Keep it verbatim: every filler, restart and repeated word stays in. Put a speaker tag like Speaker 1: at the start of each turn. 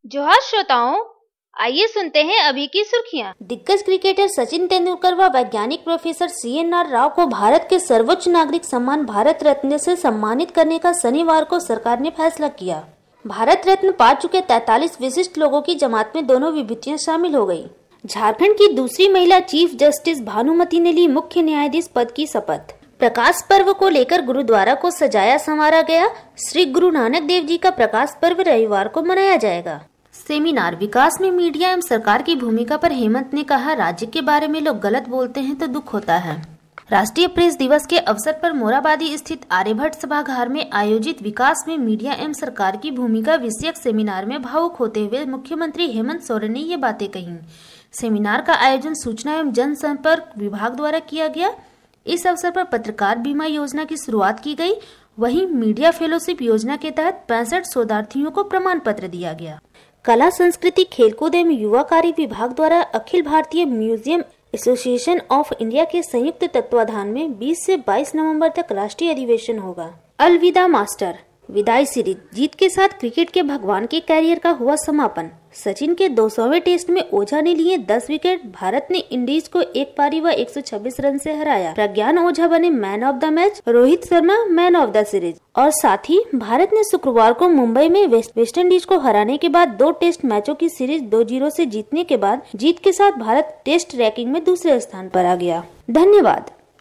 Speaker 1: जोहार श्रोताओं, आइए सुनते हैं अभी की सुर्खियां।
Speaker 2: दिग्गज क्रिकेटर सचिन तेंदुलकर व वैज्ञानिक professor C N R Rao को भारत के सर्वोच्च नागरिक सम्मान भारत रत्न से सम्मानित करने का शनिवार को सरकार ने फैसला किया। भारत रत्न पा चुके तैंतालीस विशिष्ट लोगों की जमात में दोनों विभूतियां शामिल हो गयी। झारखंड की दूसरी महिला चीफ जस्टिस भानुमति ने ली मुख्य न्यायाधीश पद की शपथ। प्रकाश पर्व को लेकर गुरुद्वारा को सजाया संवारा गया। श्री गुरु नानक देव जी का प्रकाश पर्व रविवार को मनाया जाएगा। सेमिनार विकास में मीडिया एवं सरकार की भूमिका पर हेमंत ने कहा, राज्य के बारे में लोग गलत बोलते हैं तो दुख होता है। राष्ट्रीय प्रेस दिवस के अवसर पर मोराबादी स्थित आर्यभट्ट सभागार में आयोजित विकास में मीडिया एवं सरकार की भूमिका विषयक सेमिनार में भावुक होते हुए मुख्यमंत्री हेमंत सोरेन ने ये बातें कही। सेमिनार का आयोजन सूचना एवं जनसंपर्क विभाग द्वारा किया गया। इस अवसर पर पत्रकार बीमा योजना की शुरुआत की गई। वहीं मीडिया फेलोशिप योजना के तहत पैंसठ शोधार्थियों को प्रमाण पत्र दिया गया। कला संस्कृति खेलकूद एवं युवा कार्य विभाग द्वारा Akhil Bharatiya museum association of India के संयुक्त तत्वाधान में बीस से बाईस नवंबर तक राष्ट्रीय अधिवेशन होगा। अलविदा मास्टर विदाई सीरीज जीत के साथ क्रिकेट के भगवान के कैरियर का हुआ समापन। सचिन के दो सौवें टेस्ट में ओझा ने लिए दस विकेट। भारत ने इंडीज को एक पारी व एक सौ छब्बीस रन से हराया। प्रज्ञान ओझा बने man of the match, Rohit Sharma man of the series. और साथ ही भारत ने शुक्रवार को मुंबई में वेस्ट, वेस्ट इंडीज को हराने के बाद दो टेस्ट मैचों की सीरीज दो जीरो से जीतने के बाद जीत के साथ भारत टेस्ट रैंकिंग में दूसरे स्थान पर आ गया। धन्यवाद।